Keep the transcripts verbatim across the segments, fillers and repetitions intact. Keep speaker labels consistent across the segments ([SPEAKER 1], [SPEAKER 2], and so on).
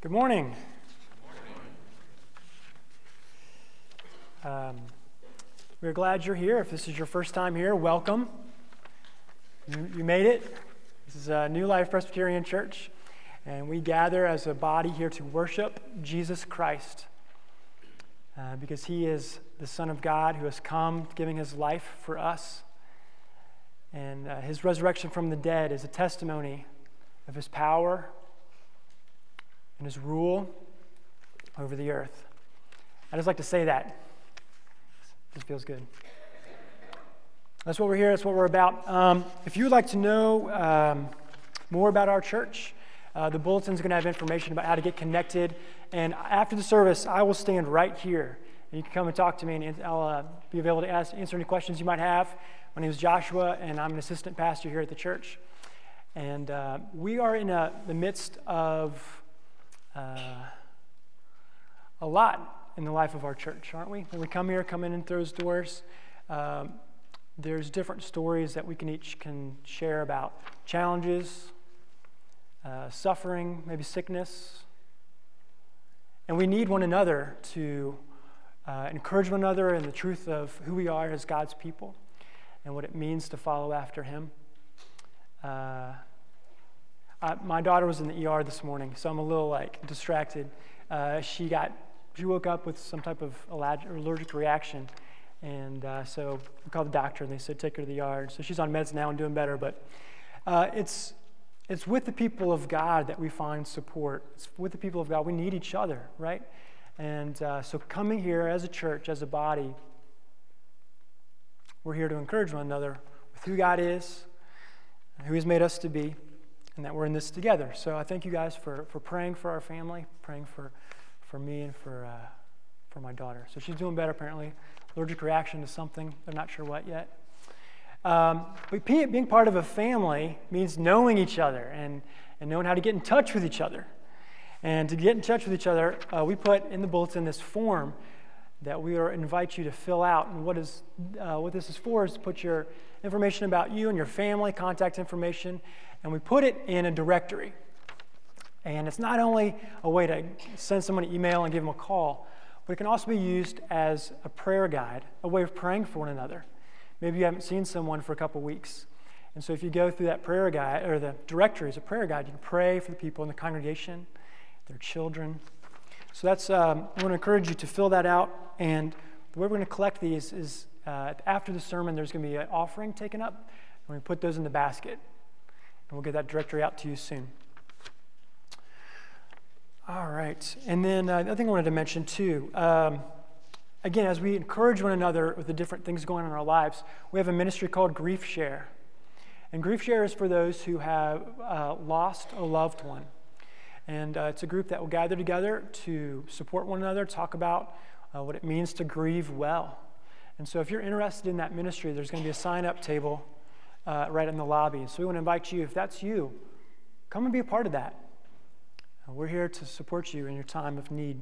[SPEAKER 1] Good morning. Um, we're glad you're here. If this is your first time here, welcome. You, you made it. This is a New Life Presbyterian Church, and we gather as a body here to worship Jesus Christ uh, because he is the Son of God who has come giving his life for us. And uh, his resurrection from the dead is a testimony of his power and his rule over the earth. I just like to say that. It feels good. That's what we're here. That's what we're about. Um, if you would like to know um, more about our church, uh, the bulletin's going to have information about how to get connected. And after the service, I will stand right here. And you can come and talk to me, and I'll uh, be available to ask, answer any questions you might have. My name is Joshua, and I'm an assistant pastor here at the church. And uh, we are in a, the midst of uh, a lot in the life of our church, aren't we? When we come here, come in and through those doors, um, there's different stories that we can each can share about challenges, uh, suffering, maybe sickness. And we need one another to uh, encourage one another in the truth of who we are as God's people and what it means to follow after him. Uh, I, my daughter was in the E R this morning, so I'm a little like distracted. Uh, she got, she woke up with some type of allergic reaction, and uh, so we called the doctor, and they said take her to the E R. So she's on meds now and doing better. But uh, it's it's with the people of God that we find support. It's with the people of God. We need each other, right? And uh, so coming here as a church, as a body, we're here to encourage one another with who God is, who he's made us to be, and that we're in this together. So I thank you guys for, for praying for our family, praying for, for me and for uh, for my daughter. So she's doing better apparently. Allergic reaction to something. They're not sure what yet. Um, but being part of a family means knowing each other and, and knowing how to get in touch with each other. And to get in touch with each other, uh, we put in the bulletin this form that we are, invite you to fill out. And what is uh, what this is for is to put your information about you and your family, contact information, and we put it in a directory. And it's not only a way to send someone an email and give them a call, but it can also be used as a prayer guide, a way of praying for one another. Maybe you haven't seen someone for a couple weeks. And so if you go through that prayer guide, or the directory as a prayer guide, you can pray for the people in the congregation, their children. So that's, um, I want to encourage you to fill that out. And the way we're going to collect these is uh, after the sermon, there's going to be an offering taken up, and we put those in the basket. And we'll get that directory out to you soon. All right. And then uh, another thing I wanted to mention too, um, again, as we encourage one another with the different things going on in our lives, we have a ministry called Grief Share. And Grief Share is for those who have uh, lost a loved one. And uh, it's a group that will gather together to support one another, talk about uh, what it means to grieve well. And so if you're interested in that ministry, there's going to be a sign-up table uh, right in the lobby. So we want to invite you, if that's you, come and be a part of that. Uh, we're here to support you in your time of need.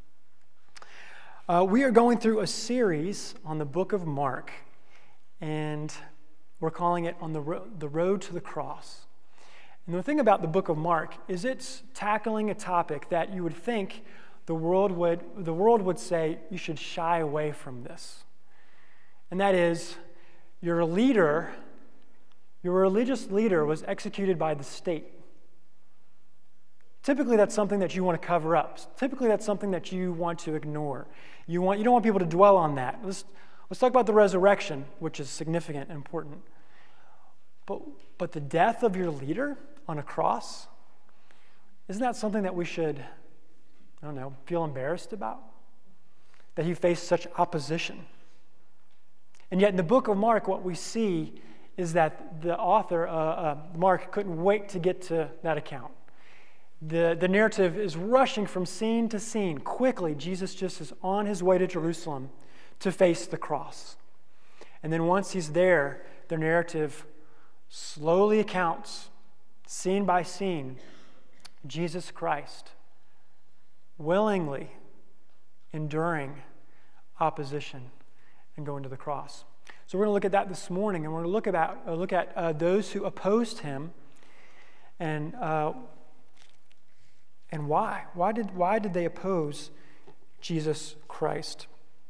[SPEAKER 1] Uh, we are going through a series on the book of Mark, and we're calling it On the, Ro- the Road to the Cross. And the thing about the book of Mark is it's tackling a topic that you would think the world would the world would say you should shy away from this. And that is, your leader, your religious leader was executed by the state. Typically that's something that you want to cover up. Typically that's something that you want to ignore. You want you don't want people to dwell on that. Let's let's talk about the resurrection, which is significant and important. But but the death of your leader on a cross, isn't that something that we should, I don't know, feel embarrassed about? That he faced such opposition. And yet in the book of Mark, what we see is that the author, uh, uh, Mark, couldn't wait to get to that account. The, the narrative is rushing from scene to scene. Quickly, Jesus just is on his way to Jerusalem to face the cross. And then once he's there, the narrative slowly accounts, scene by scene, Jesus Christ willingly enduring opposition and going to the cross. So we're going to look at that this morning, and we're going to look about uh, look at uh, those who opposed him, and uh, And why? Why did, why did they oppose Jesus Christ?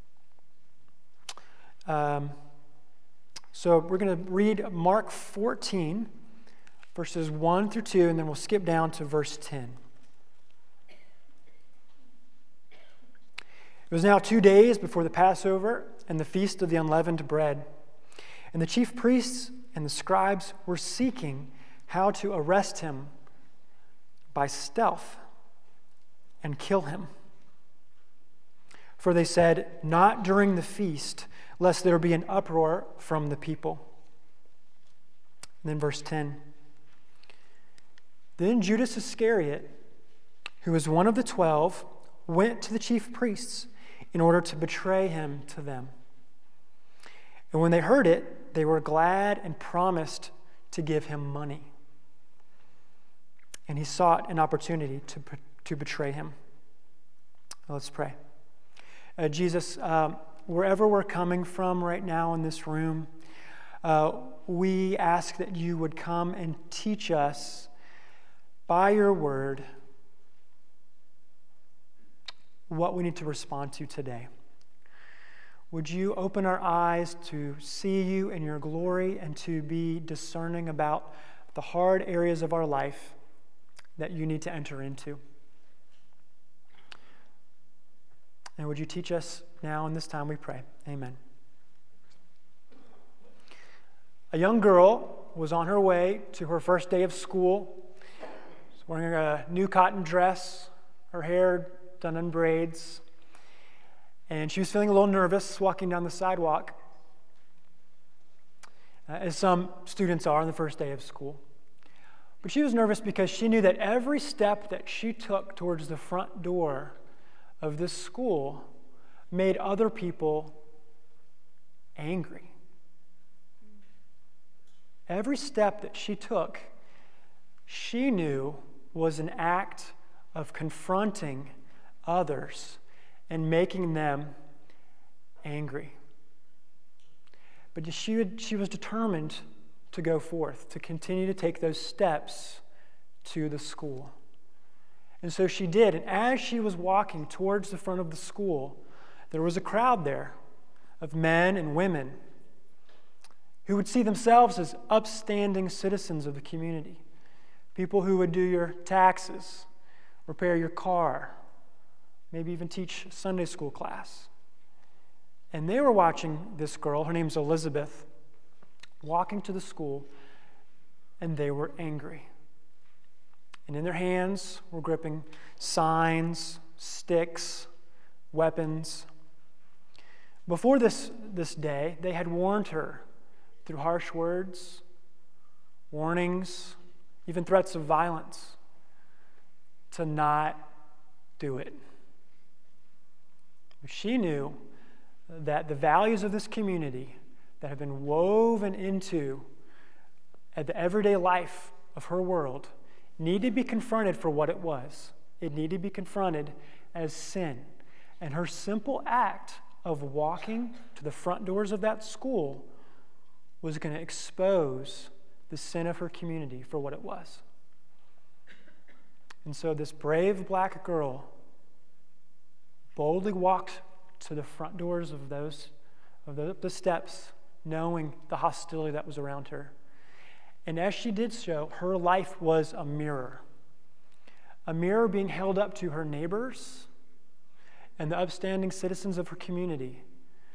[SPEAKER 1] Um, so we're going to read Mark fourteen, verses one through two, and then we'll skip down to verse ten. It was now two days before the Passover and the feast of the unleavened bread. And the chief priests and the scribes were seeking how to arrest him by stealth and kill him. For they said, "Not during the feast, lest there be an uproar from the people." And then verse ten. Then Judas Iscariot, who was one of the twelve, went to the chief priests in order to betray him to them. And when they heard it, they were glad and promised to give him money. And he sought an opportunity to, to betray him. Let's pray. Uh, Jesus, um, wherever we're coming from right now in this room, uh, we ask that you would come and teach us by your word what we need to respond to today. Would you open our eyes to see you in your glory and to be discerning about the hard areas of our life that you need to enter into? And would you teach us now in this time, we pray. Amen. A young girl was on her way to her first day of school. She was wearing a new cotton dress, her hair done in braids, and she was feeling a little nervous walking down the sidewalk, uh, as some students are on the first day of school. But she was nervous because she knew that every step that she took towards the front door of this school made other people angry. Every step that she took, she knew was an act of confronting others and making them angry. But she, would, she was determined to go forth, to continue to take those steps to the school. And so she did. And as she was walking towards the front of the school, there was a crowd there of men and women who would see themselves as upstanding citizens of the community. People who would do your taxes, repair your car, maybe even teach Sunday school class. And they were watching this girl, her name's Elizabeth, walking to the school, and they were angry. And in their hands were gripping signs, sticks, weapons. Before this, this day, they had warned her through harsh words, warnings, even threats of violence, to not do it. She knew that the values of this community that have been woven into the everyday life of her world needed to be confronted for what it was. It needed to be confronted as sin. And her simple act of walking to the front doors of that school was going to expose the sin of her community for what it was. And so this brave black girl boldly walked to the front doors of those of the, the steps, knowing the hostility that was around her. And as she did so, her life was a mirror. A mirror being held up to her neighbors and the upstanding citizens of her community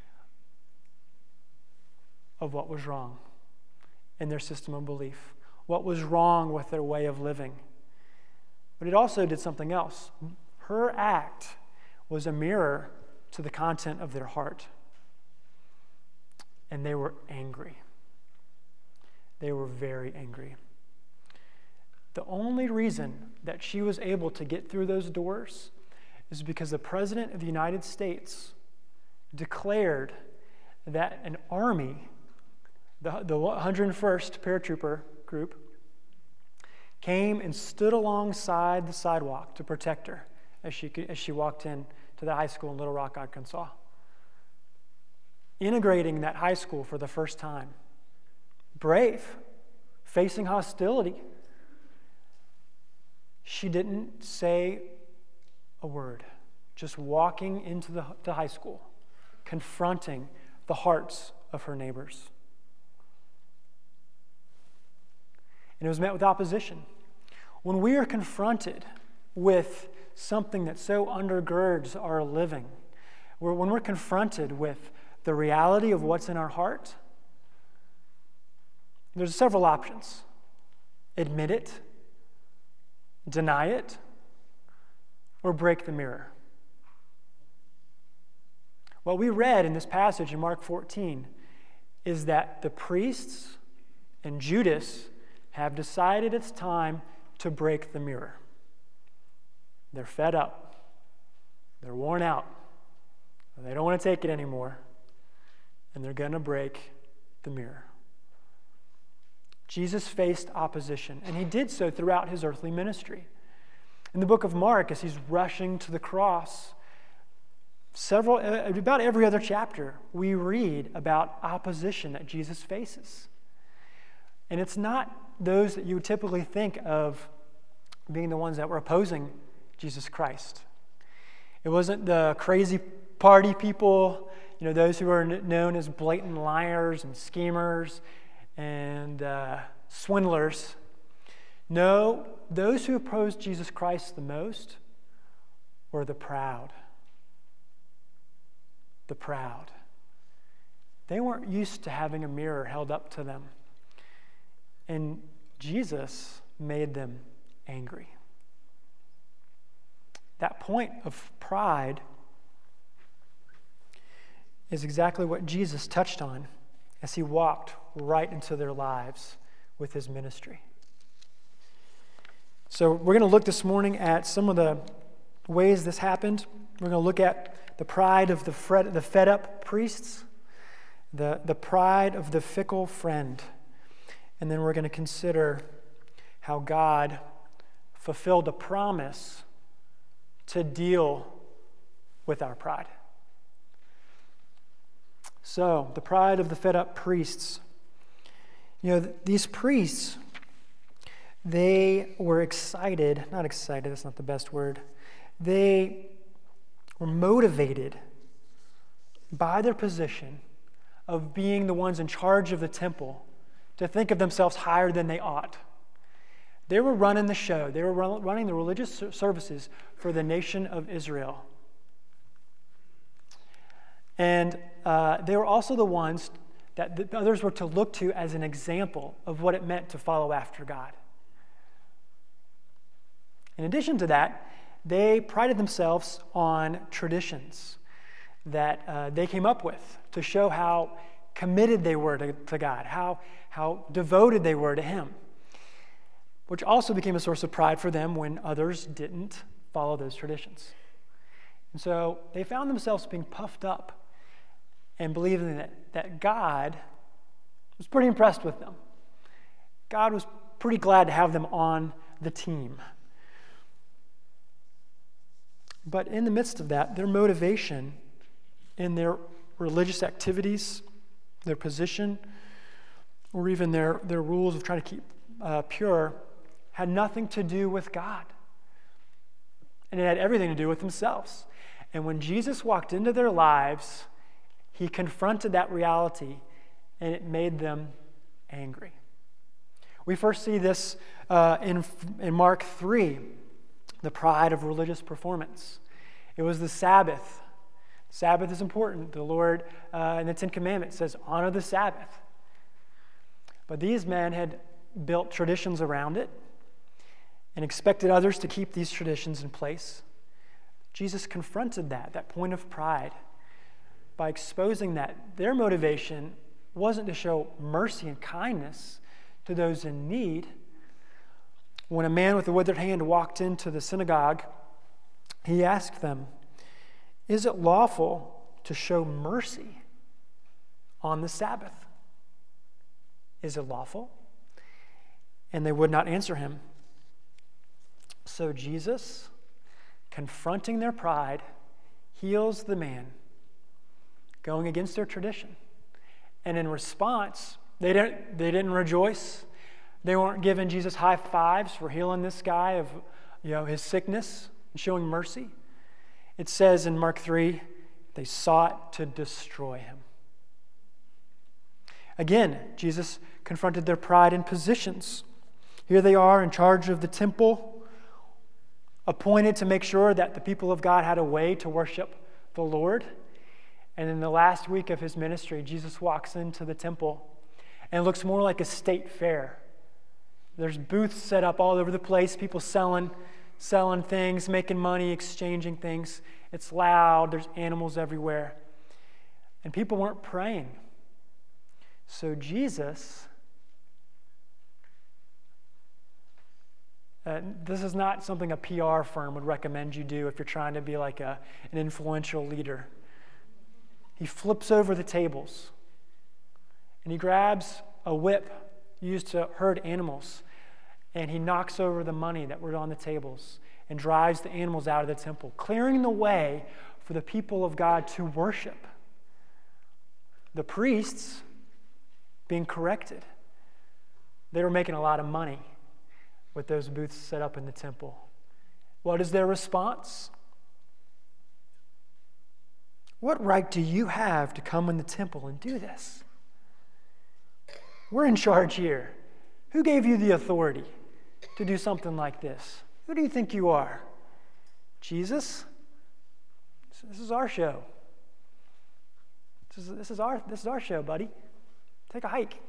[SPEAKER 1] of what was wrong in their system of belief, what was wrong with their way of living. But it also did something else. Her act was a mirror to the content of their heart. And they were angry. They were very angry. The only reason that she was able to get through those doors is because the President of the United States declared that an army, the, the one hundred first Paratrooper Group, came and stood alongside the sidewalk to protect her as she, as she walked in to the high school in Little Rock, Arkansas. Integrating that high school for the first time. Brave, facing hostility. she didn't say a word, just walking into the to high school, confronting the hearts of her neighbors. And it was met with opposition. When we are confronted with something that so undergirds our living, when we're confronted with the reality of what's in our heart, there's several options. Admit it, deny it, or break the mirror. What we read in this passage in Mark fourteen is that the priests and Judas have decided it's time to break the mirror. They're fed up. They're worn out. They don't want to take it anymore. And they're going to break the mirror. Jesus faced opposition, and he did so throughout his earthly ministry. In the book of Mark, as he's rushing to the cross, several, about every other chapter, we read about opposition that Jesus faces. And it's not those that you would typically think of being the ones that were opposing Jesus Christ. It wasn't the crazy party people, you know, those who are known as blatant liars and schemers and uh, swindlers. No, those who opposed Jesus Christ the most were the proud. The proud. They weren't used to having a mirror held up to them. And Jesus made them angry. That point of pride is exactly what Jesus touched on as he walked right into their lives with his ministry. So we're going to look this morning at some of the ways this happened. We're going to look at the pride of the fed, the fed-up priests, the, the pride of the fickle friend, and then we're going to consider how God fulfilled a promise to deal with our pride. So, the pride of the fed-up priests. You know, these priests, they were excited, not excited, that's not the best word. They were motivated by their position of being the ones in charge of the temple to think of themselves higher than they ought. They were running the show. They were running the religious services for the nation of Israel. And uh, they were also the ones that the others were to look to as an example of what it meant to follow after God. In addition to that, they prided themselves on traditions that uh, they came up with to show how committed they were to, to God, how, how devoted they were to Him, which also became a source of pride for them when others didn't follow those traditions. And so they found themselves being puffed up and believing that, that God was pretty impressed with them. God was pretty glad to have them on the team. But in the midst of that, their motivation in their religious activities, their position, or even their, their rules of trying to keep uh, pure, had nothing to do with God. And it had everything to do with themselves. And when Jesus walked into their lives, he confronted that reality, and it made them angry. We first see this uh, in, in Mark three, the pride of religious performance. It was the Sabbath. Sabbath is important. The Lord uh, in the Ten Commandments says, honor the Sabbath. But these men had built traditions around it and expected others to keep these traditions in place. Jesus confronted that, that point of pride, by exposing that their motivation wasn't to show mercy and kindness to those in need. When a man with a withered hand walked into the synagogue, he asked them, is it lawful to show mercy on the Sabbath? Is it lawful? And they would not answer him. So Jesus, confronting their pride, heals the man, going against their tradition. And in response, they didn't, they didn't rejoice. They weren't giving Jesus high fives for healing this guy of, you know, his sickness and showing mercy. It says in Mark three, they sought to destroy him. Again, Jesus confronted their pride in positions. Here they are in charge of the temple, appointed to make sure that the people of God had a way to worship the Lord. And in the last week of his ministry, Jesus walks into the temple and it looks more like a state fair. There's booths set up all over the place, people selling, selling things, making money, exchanging things. It's loud, there's animals everywhere. And people weren't praying. So Jesus, uh, this is not something a P R firm would recommend you do if you're trying to be like a, an influential leader. He flips over the tables and he grabs a whip used to herd animals and he knocks over the money that were on the tables and drives the animals out of the temple, clearing the way for the people of God to worship. The priests being corrected. They were making a lot of money with those booths set up in the temple. What is their response? What right do you have to come in the temple and do this? We're in charge here. Who gave you the authority to do something like this? Who do you think you are? Jesus? This is our show. This is, this is our, this is our show, buddy. Take a hike.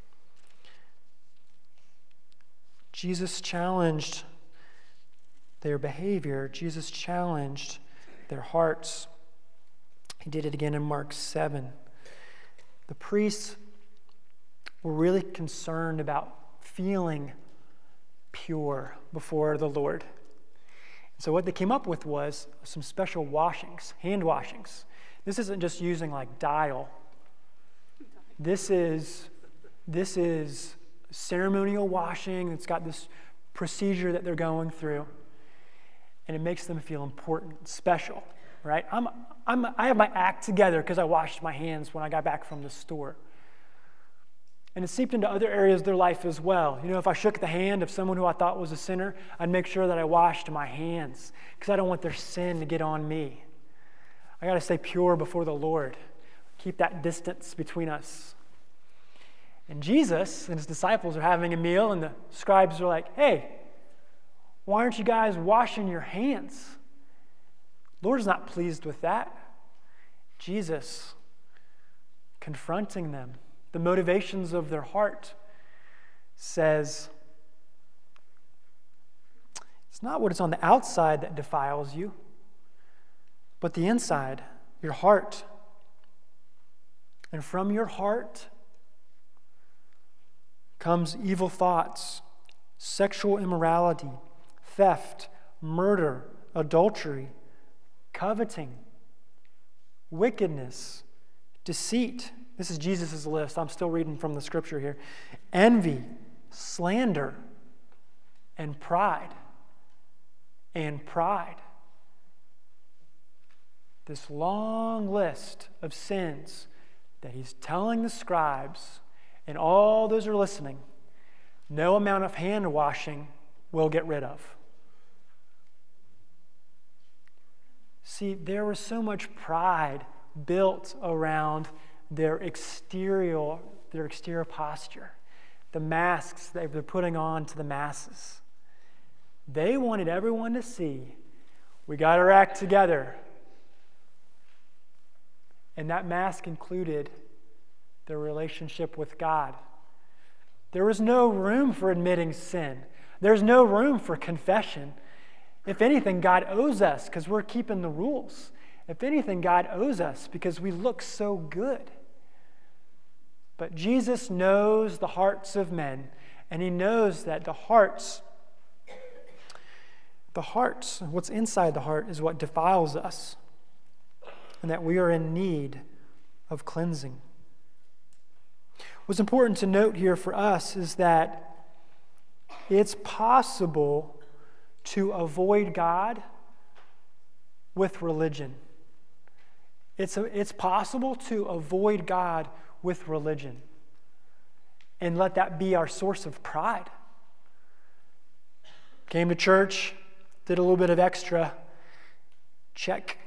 [SPEAKER 1] Jesus challenged their behavior. Jesus challenged their hearts. He did it again in Mark seven. The priests were really concerned about feeling pure before the Lord. So what they came up with was some special washings, hand washings. This isn't just using like dial. This is, this is ceremonial washing. It's got this procedure that they're going through. And it makes them feel important, special, right? I'm, I'm, I have my act together because I washed my hands when I got back from the store. And it seeped into other areas of their life as well. You know, if I shook the hand of someone who I thought was a sinner, I'd make sure that I washed my hands because I don't want their sin to get on me. I got to stay pure before the Lord. Keep that distance between us. And Jesus and his disciples are having a meal, and the scribes are like, hey, why aren't you guys washing your hands? The Lord's not pleased with that. Jesus confronting them, the motivations of their heart, says, it's not what is on the outside that defiles you, but the inside, your heart. And from your heart comes evil thoughts, sexual immorality, theft, murder, adultery, coveting, wickedness, deceit. This is Jesus' list. I'm still reading from the scripture here. Envy, slander, and pride. And pride. This long list of sins that he's telling the scribes and all those who are listening, no amount of hand washing will get rid of. See, there was so much pride built around their exterior, their exterior posture, the masks they were putting on to the masses. They wanted everyone to see, we got our act together. And that mask included their relationship with God. There was no room for admitting sin. There's no room for confession. If anything, God owes us because we're keeping the rules. If anything, God owes us because we look so good. But Jesus knows the hearts of men, and he knows that the hearts, the hearts, what's inside the heart is what defiles us, and that we are in need of cleansing. What's important to note here for us is that it's possible to avoid God with religion. It's, a, it's possible to avoid God with religion and let that be our source of pride. Came to church, Did a little bit of extra. Check.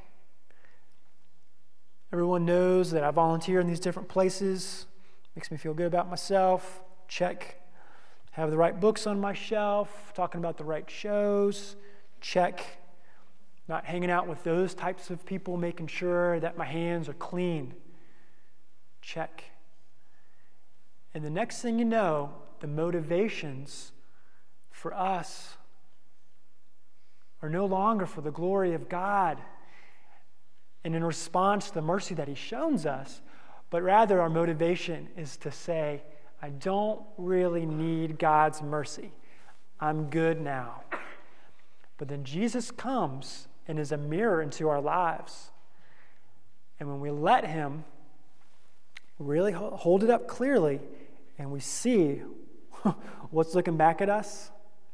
[SPEAKER 1] Everyone knows that I volunteer in these different places. Makes me feel good about myself. Check. Have the right books on my shelf. Talking about the right shows. Check. Not hanging out with those types of people, making sure that my hands are clean. Check. And the next thing you know, the motivations for us are no longer for the glory of God and in response to the mercy that He shows us, but rather our motivation is to say, I don't really need God's mercy. I'm good now. But then Jesus comes and is a mirror into our lives. And when we let Him really hold it up clearly and we see what's looking back at us,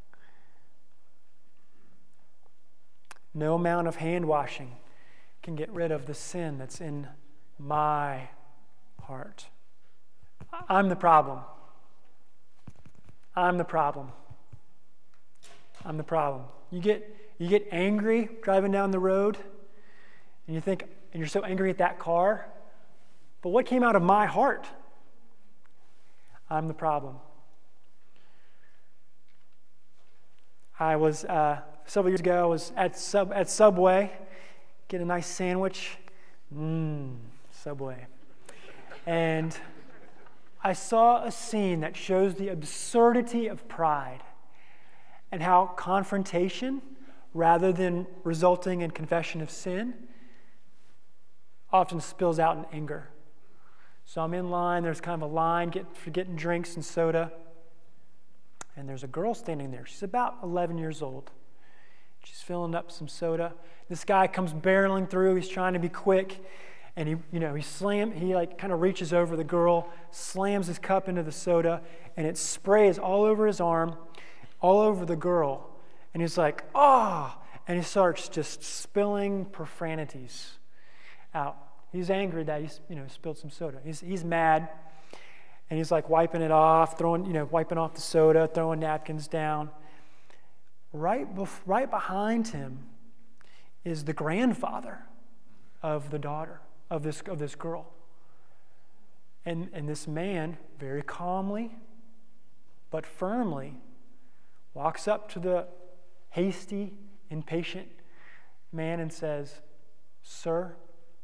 [SPEAKER 1] no amount of hand washing can get rid of the sin that's in my heart. I'm the problem. I'm the problem. I'm the problem. You get you get angry driving down the road, and you think, and you're so angry at that car, but what came out of my heart? I'm the problem. I was uh, several years ago. I was at sub at Subway, get a nice sandwich. Mmm, Subway, and I saw a scene that shows the absurdity of pride and how confrontation, rather than resulting in confession of sin, often spills out in anger. So I'm in line. There's kind of a line get, for getting drinks and soda. And there's a girl standing there. She's about eleven years old. She's filling up some soda. This guy comes barreling through. He's trying to be quick. And he, you know, he slam, he like kind of reaches over the girl, slams his cup into the soda, and it sprays all over his arm, all over the girl. And he's like, oh, and he starts just spilling profanities out. He's angry that he's, you know, spilled some soda. He's he's mad, and he's like wiping it off, throwing, you know, wiping off the soda, throwing napkins down. Right, bef- right behind him is the grandfather of the daughter. Of this of this girl. And, and this man, very calmly but firmly, walks up to the hasty, impatient man and says, Sir,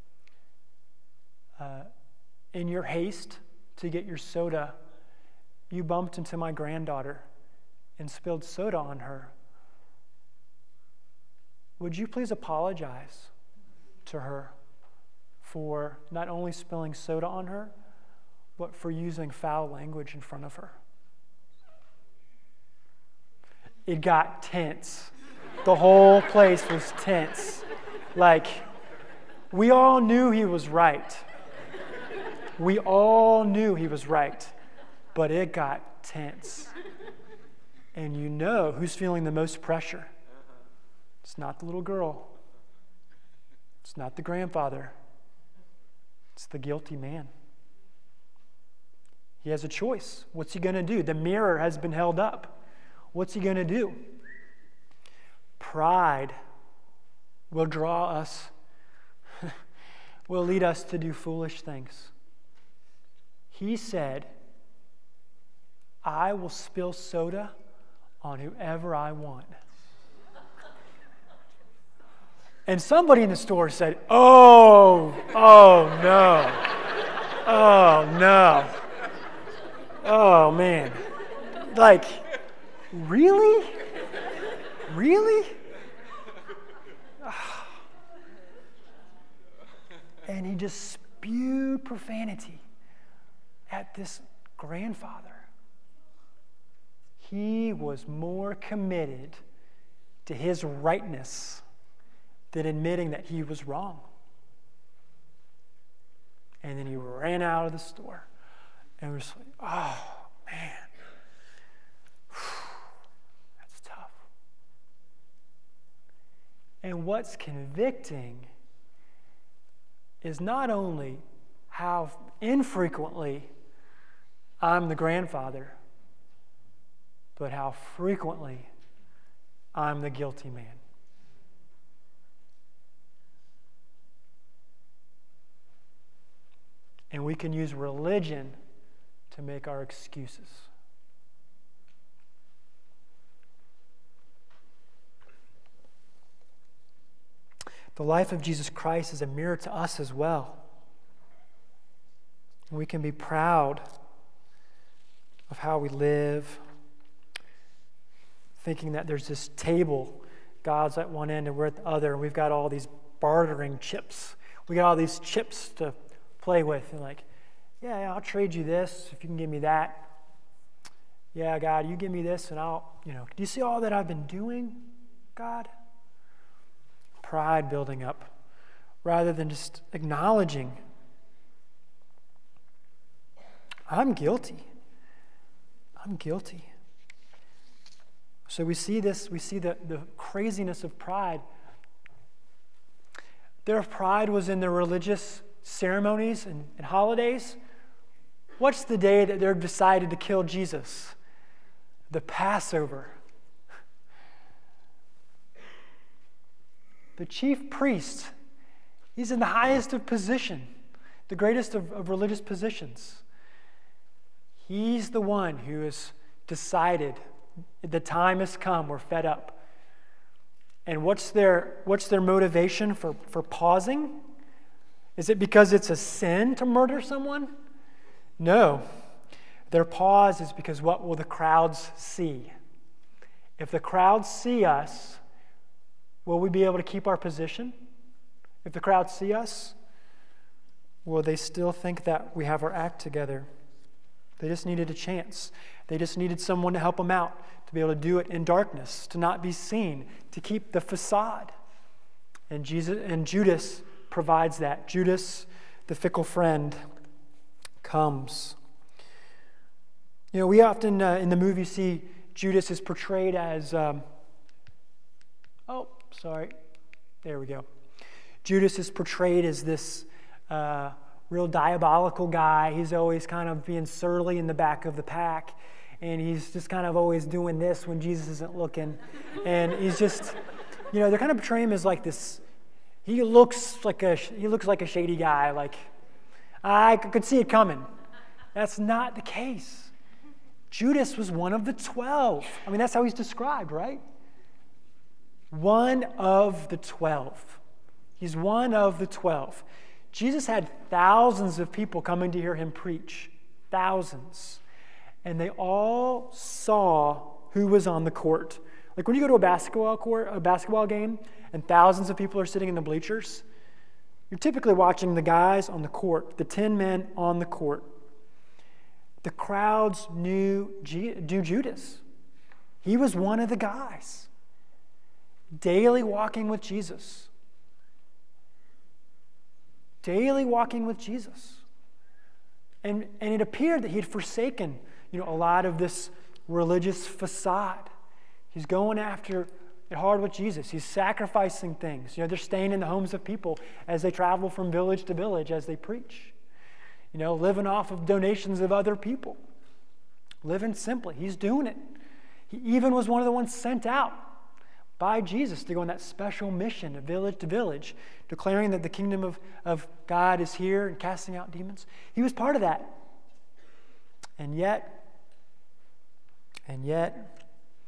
[SPEAKER 1] uh, in your haste to get your soda, you bumped into my granddaughter and spilled soda on her. Would you please apologize to her for not only spilling soda on her, but for using foul language in front of her? It got tense. The whole place was tense. Like, we all knew he was right. We all knew he was right, but it got tense. And you know who's feeling the most pressure. It's not the little girl. It's not the grandfather. It's the guilty man. He has a choice. What's he going to do? The mirror has been held up. What's he going to do? Pride will draw us, will lead us to do foolish things. He said, I will spill soda on whoever I want. And somebody in the store said, oh, oh no, oh no, oh man. Like, really? Really? And he just spewed profanity at this grandfather. He was more committed to his rightness than admitting that he was wrong. And then he ran out of the store and was like, oh, man. That's tough. And what's convicting is not only how infrequently I'm the grandfather, but how frequently I'm the guilty man. And we can use religion to make our excuses. The life of Jesus Christ is a mirror to us as well. We can be proud of how we live, thinking that there's this table, God's at one end and we're at the other, and we've got all these bartering chips. We got all these chips to play with, and like, yeah, yeah, I'll trade you this if you can give me that. Yeah, God, you give me this and I'll, you know, do you see all that I've been doing, God? Pride building up rather than just acknowledging, I'm guilty. I'm guilty. So we see this, we see the, the craziness of pride. Their pride was in their religious ceremonies and, and holidays. What's the day that they're decided to kill Jesus? The Passover. The chief priest, he's in the highest of position, the greatest of, of religious positions. He's the one who has decided the time has come, we're fed up. And what's their what's their motivation for, for pausing? Is it because it's a sin to murder someone? No. Their pause is because what will the crowds see? If the crowds see us, will we be able to keep our position? If the crowds see us, will they still think that we have our act together? They just needed a chance. They just needed someone to help them out, to be able to do it in darkness, to not be seen, to keep the facade. And Jesus and Judas provides that. Judas, the fickle friend, comes. You know, we often uh, in the movie see Judas is portrayed as, um, oh, sorry, there we go. Judas is portrayed as this uh, real diabolical guy. He's always kind of being surly in the back of the pack, and he's just kind of always doing this when Jesus isn't looking. And he's just, you know, they're kind of portraying him as like this. He looks like a he looks like a shady guy. Like I could see it coming. That's not the case. Judas was one of the twelve. I mean, that's how he's described, right? One of the twelve. He's one of the twelve. Jesus had thousands of people coming to hear him preach. Thousands. And they all saw who was on the court. Like when you go to a basketball court, a basketball game, and thousands of people are sitting in the bleachers, you're typically watching the guys on the court, the ten men on the court. The crowds knew, knew Judas. He was one of the guys. Daily walking with Jesus. Daily walking with Jesus. And, and it appeared that he had forsaken, you know, a lot of this religious facade. He's going after it hard with Jesus. He's sacrificing things. You know, they're staying in the homes of people as they travel from village to village as they preach. You know, living off of donations of other people. Living simply. He's doing it. He even was one of the ones sent out by Jesus to go on that special mission of village to village, declaring that the kingdom of, of God is here and casting out demons. He was part of that. And yet, and yet,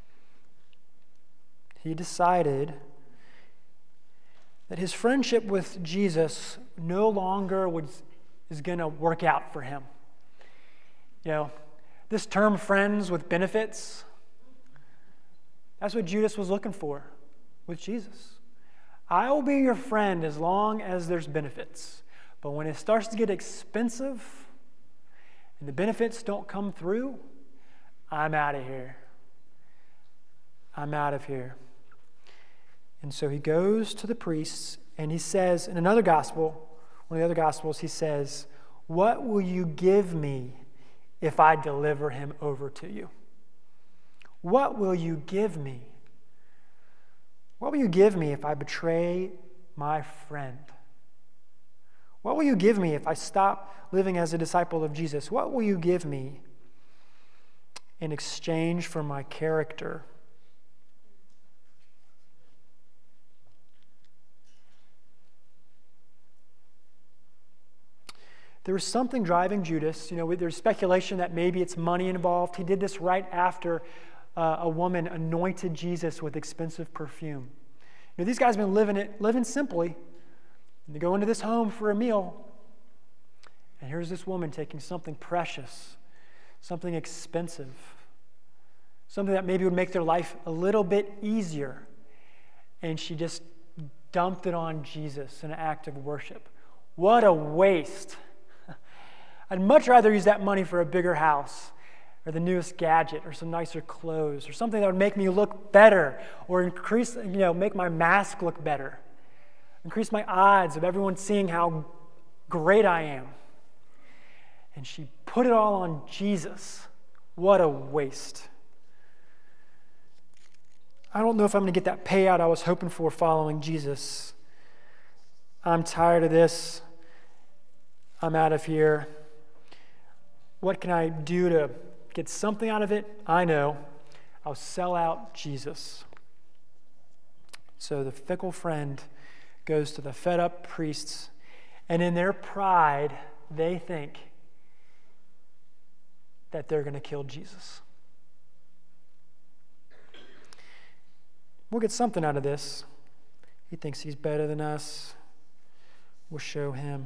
[SPEAKER 1] he decided that his friendship with Jesus no longer would, is going to work out for him. You know, this term friends with benefits, that's what Judas was looking for with Jesus. I will be your friend as long as there's benefits. But when it starts to get expensive and the benefits don't come through, I'm out of here. I'm out of here. And so he goes to the priests and he says, in another gospel, one of the other gospels, he says, "What will you give me if I deliver him over to you? What will you give me? What will you give me if I betray my friend? What will you give me if I stop living as a disciple of Jesus? What will you give me in exchange for my character?" There was something driving Judas. You know, there's speculation that maybe it's money involved. He did this right after uh, a woman anointed Jesus with expensive perfume. You know, these guys have been living it, living simply. And they go into this home for a meal, and here's this woman taking something precious, something expensive, something that maybe would make their life a little bit easier, and she just dumped it on Jesus in an act of worship. What a waste. I'd much rather use that money for a bigger house or the newest gadget or some nicer clothes or something that would make me look better or increase, you know, make my mask look better, increase my odds of everyone seeing how great I am. And she put it all on Jesus. What a waste. I don't know if I'm going to get that payout I was hoping for following Jesus. I'm tired of this. I'm out of here. What can I do to get something out of it? I know. I'll sell out Jesus. So the fickle friend goes to the fed-up priests, and in their pride, they think that they're going to kill Jesus. We'll get something out of this. He thinks he's better than us. We'll show him.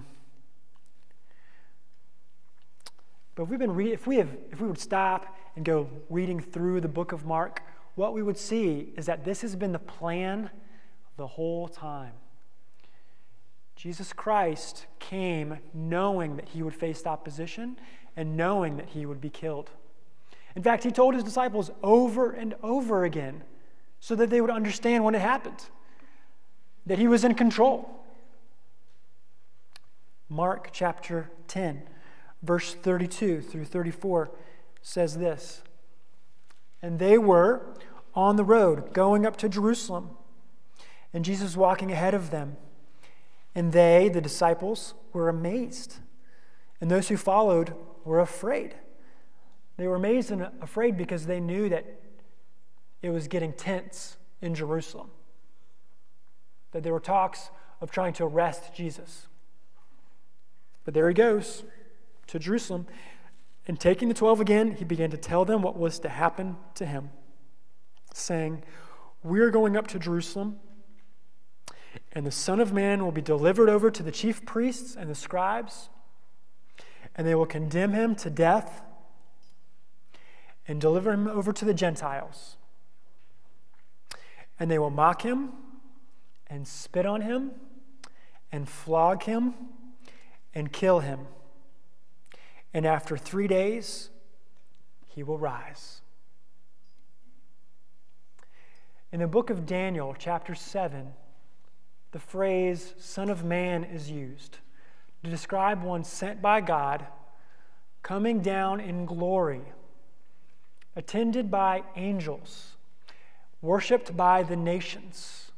[SPEAKER 1] But if we've been read, if we have, if we would stop and go reading through the book of Mark, what we would see is that this has been the plan the whole time. Jesus Christ came knowing that he would face opposition and knowing that he would be killed. In fact, he told his disciples over and over again so that they would understand when it happened, that he was in control. Mark chapter ten, verse thirty-two through thirty-four says this, "And they were on the road going up to Jerusalem, and Jesus walking ahead of them. And they, the disciples, were amazed, and those who followed were afraid." They were amazed and afraid because they knew that it was getting tense in Jerusalem, that there were talks of trying to arrest Jesus. But there he goes to Jerusalem, and taking the twelve again, he began to tell them what was to happen to him, saying, "We are going up to Jerusalem, and the Son of Man will be delivered over to the chief priests and the scribes, and they will condemn him to death and deliver him over to the Gentiles. And they will mock him and spit on him and flog him and kill him. And after three days, he will rise." In the book of Daniel, chapter seven, the phrase "Son of Man" is used to describe one sent by God, coming down in glory, attended by angels, worshipped by the nations.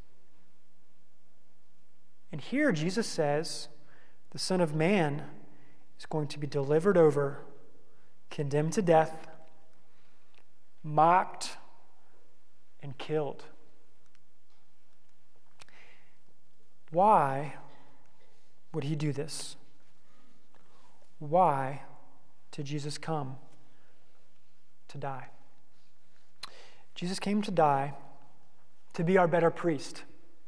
[SPEAKER 1] And here Jesus says the Son of Man is going to be delivered over, condemned to death, mocked, and killed. Why would he do this? Why did Jesus come to die? Jesus came to die to be our better priest.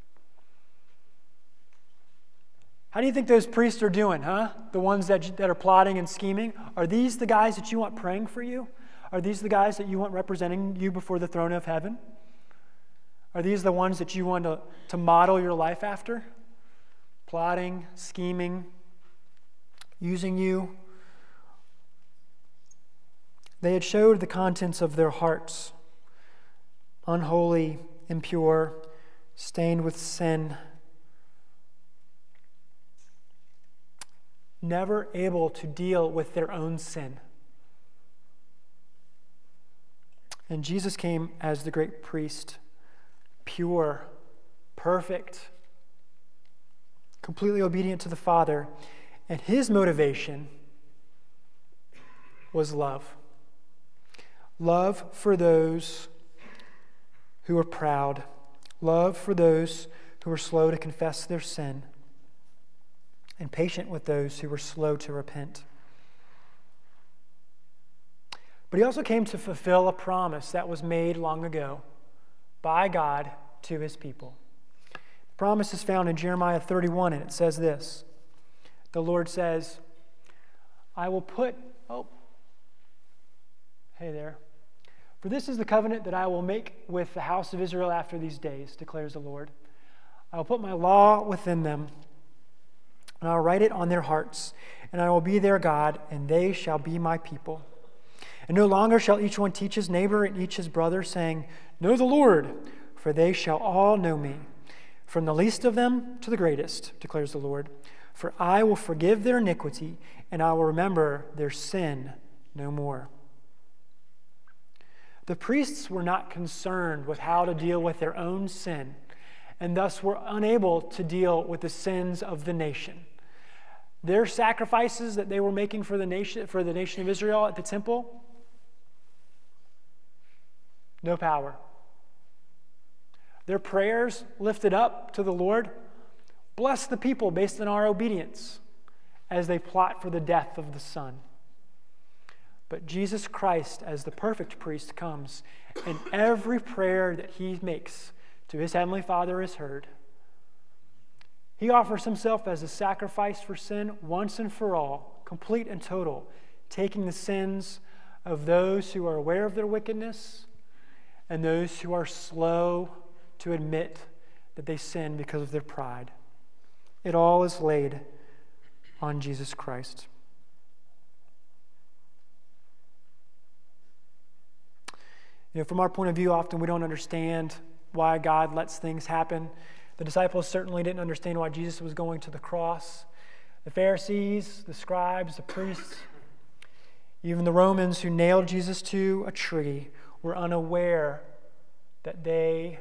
[SPEAKER 1] How do you think those priests are doing, huh? The ones that, that are plotting and scheming? Are these the guys that you want praying for you? Are these the guys that you want representing you before the throne of heaven? Are these the ones that you want to, to model your life after? Plotting, scheming, using you. They had showed the contents of their hearts, unholy, impure, stained with sin, never able to deal with their own sin. And Jesus came as the great priest, pure, perfect, completely obedient to the Father, and his motivation was love. Love for those who are proud, love for those who are slow to confess their sin, and patient with those who were slow to repent. But he also came to fulfill a promise that was made long ago by God to his people. The promise is found in Jeremiah thirty-one, and it says this. The Lord says, I will put, oh, hey there. For this is the covenant that I will make with the house of Israel after these days, declares the Lord. I will put my law within them, and I will write it on their hearts, and I will be their God, and they shall be my people. And no longer shall each one teach his neighbor and each his brother, saying, Know the Lord, for they shall all know me, from the least of them to the greatest, declares the Lord. For I will forgive their iniquity, and I will remember their sin no more. The priests were not concerned with how to deal with their own sin, and thus were unable to deal with the sins of the nation. Their sacrifices that they were making for the nation, for the nation of Israel at the temple, no power. Their prayers lifted up to the Lord, bless the people based on our obedience as they plot for the death of the Son. But Jesus Christ, as the perfect priest, comes, and every prayer that he makes to his heavenly Father is heard. He offers himself as a sacrifice for sin once and for all, complete and total, taking the sins of those who are aware of their wickedness and those who are slow to admit that they sin because of their pride. It all is laid on Jesus Christ. You know, from our point of view, often we don't understand why God lets things happen. The disciples certainly didn't understand why Jesus was going to the cross. The Pharisees, the scribes, the priests, even the Romans who nailed Jesus to a tree were unaware that they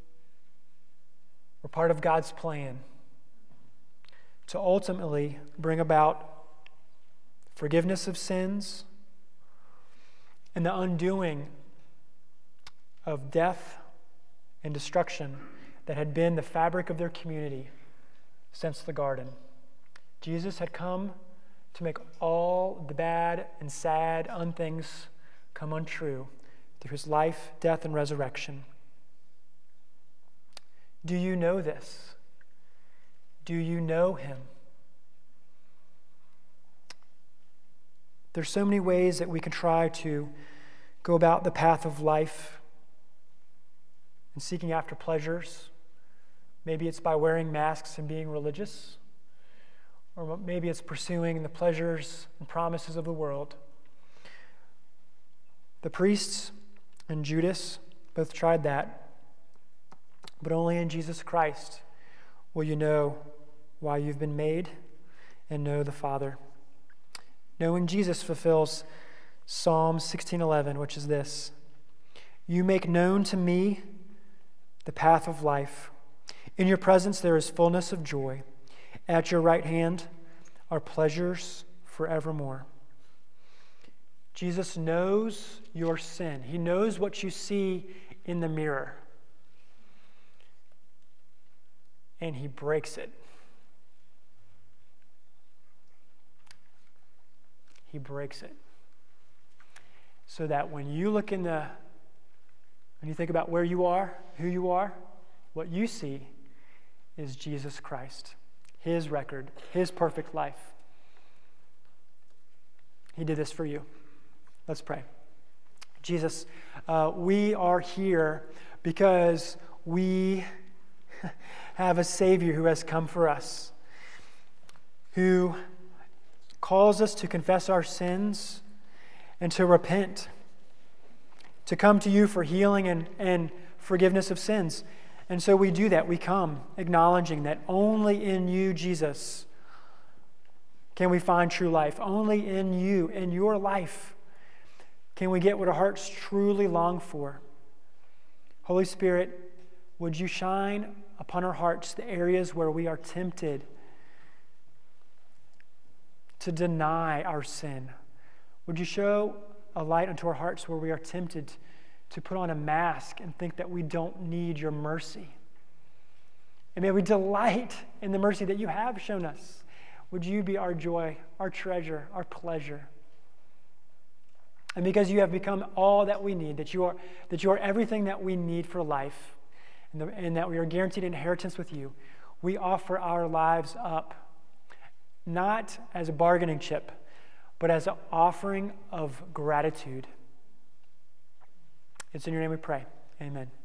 [SPEAKER 1] were part of God's plan to ultimately bring about forgiveness of sins and the undoing of death and destruction that had been the fabric of their community since the garden. Jesus had come to make all the bad and sad unthings come untrue through his life, death, and resurrection. Do you know this? Do you know him? There's so many ways that we can try to go about the path of life and seeking after pleasures. Maybe it's by wearing masks and being religious, or maybe it's pursuing the pleasures and promises of the world. The priests and Judas both tried that, but only in Jesus Christ will you know why you've been made and know the Father. Knowing Jesus fulfills Psalm sixteen eleven, which is this: You make known to me the path of life. In your presence there is fullness of joy. At your right hand are pleasures forevermore. Jesus knows your sin. He knows what you see in the mirror. And he breaks it. He breaks it. So that when you look in the When you think about where you are, who you are, what you see is Jesus Christ, his record, his perfect life. He did this for you. Let's pray. Jesus, uh, we are here because we have a Savior who has come for us, who calls us to confess our sins and to repent, to come to you for healing and, and forgiveness of sins. And so we do that. We come acknowledging that only in you, Jesus, can we find true life. Only in you, in your life, can we get what our hearts truly long for. Holy Spirit, would you shine upon our hearts the areas where we are tempted to deny our sin? Would you show a light unto our hearts where we are tempted to put on a mask and think that we don't need your mercy? And may we delight in the mercy that you have shown us. Would you be our joy, our treasure, our pleasure? And because you have become all that we need, that you are, that you are everything that we need for life, and, the, and that we are guaranteed inheritance with you, we offer our lives up, not as a bargaining chip, but as an offering of gratitude. It's in your name we pray. Amen.